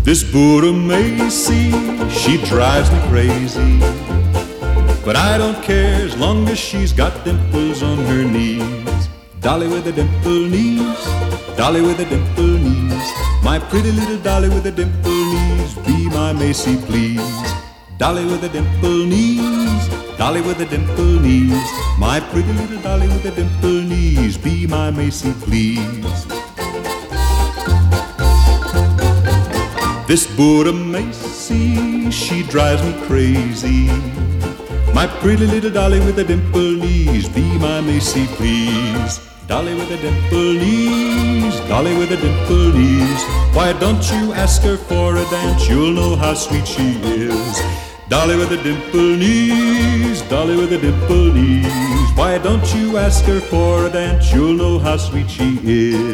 This Buddha Macy, she drives me crazy, but I don't care as long as she's got dimples on her knees. Dolly with the dimple knees, Dolly with the dimple knees, my pretty little Dolly with the dimple knees, be my Macy please. Dolly with the dimple knees, Dolly with the dimple knees, my pretty little Dolly with the dimple knees, be my Macy please. This Buddha Macy, she drives me crazy, my pretty little Dolly with the dimple knees, be my Macy please. Dolly with the dimple knees, Dolly with the dimple knees, why don't you ask her for a dance, you'll know how sweet she is. Dolly with the dimple knees, Dolly with the dimple knees, why don't you ask her for a dance, you'll know how sweet she is.